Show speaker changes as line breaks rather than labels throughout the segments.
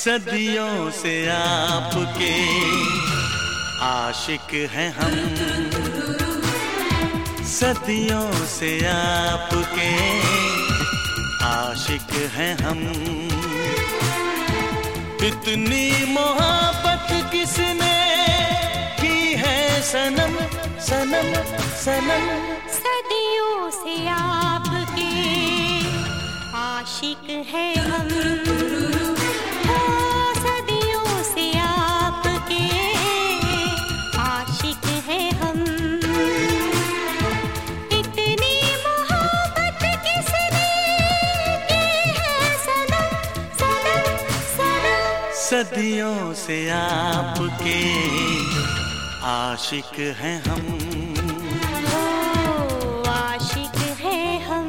सदियों से आपके आशिक हैं हम, सदियों से आपके आशिक हैं हम। इतनी मोहब्बत किसने की है सनम सनम सनम।
सदियों से आपके आशिक हैं हम, सदियों से आपके आशिक हैं हम। इतनी मोहब्बत किसने की है सनम सनम सनम।
सदियों से आपके आशिक हैं हम।
आशिक हैं हम।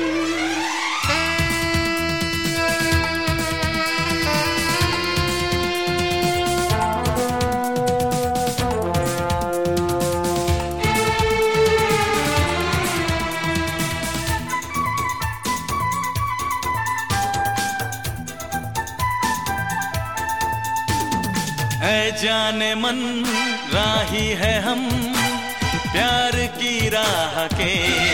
है जाने मन राही है हम प्यार की राह के,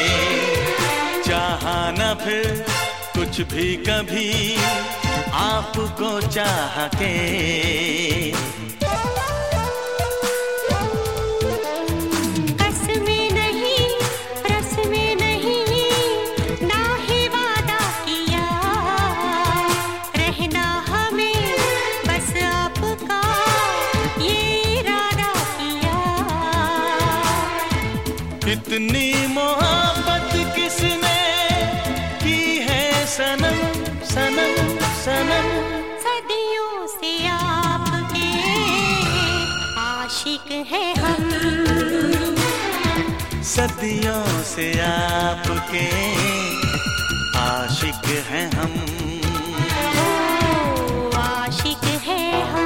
चाहा न फिर कुछ भी कभी आपको चाह के।
कसमें नहीं रस्में नहीं ना ही वादा किया, रहना हमें बस आपका ये इरादा किया।
इतनी मोहब्बत किसने की है सनम सनम सनम।
सदियों से आपके आशिक हैं हम,
सदियों से आपके आशिक हैं हम।
आशिक हैं हम।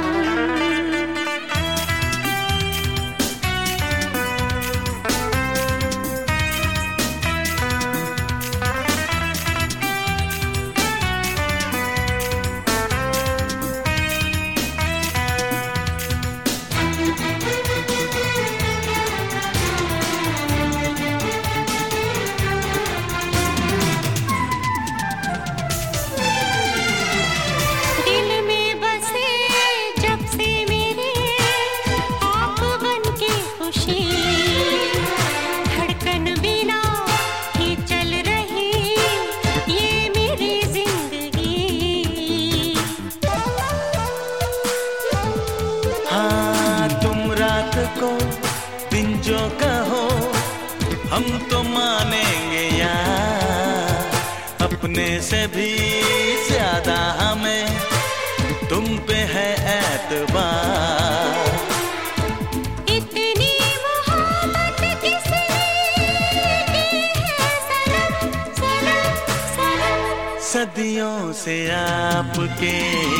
को दिन जो कहो हम तो मानेंगे यार, अपने से भी ज्यादा हमें तुम पे है एतबार।
इतनी मोहब्बत किसने की है सनम सनम सनम।
सदियों से आपके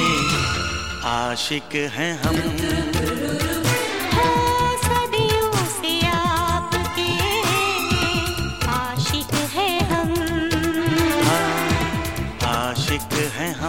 आशिक हैं हम, हैं हम।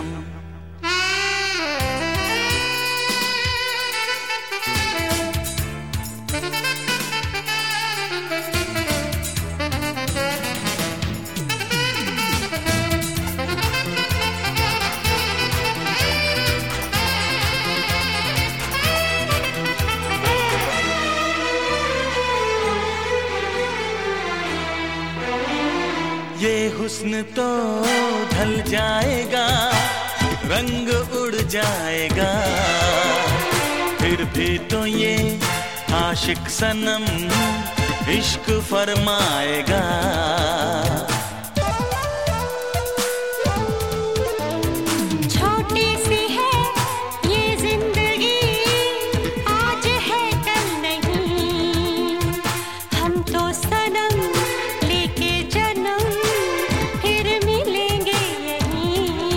ये हुस्न तो ढल जाएगा, रंग उड़ जाएगा, फिर भी तो ये आशिक सनम इश्क फरमाएगा।
छोटी सी है ये जिंदगी, आज है कल नहीं, हम तो सनम लेके जन्म फिर मिलेंगे यहीं।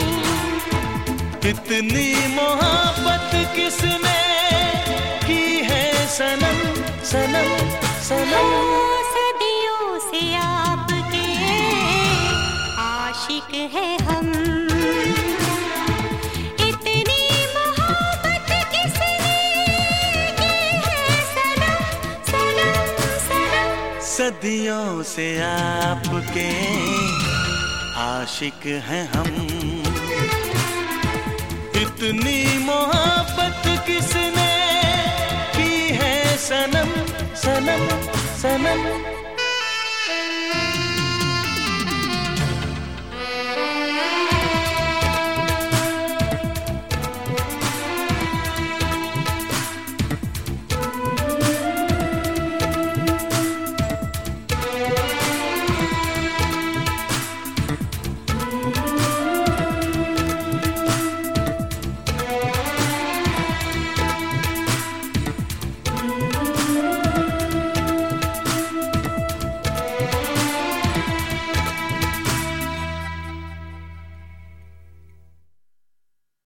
इतनी मोहब्बत किसने की है सनम सनम सनम।
सदियों से आपके आशिक हैं हम, इतनी
सदियों से आपके आशिक हैं हम। इतनी मोहब्बत किसने की है सनम, सनम, सनम।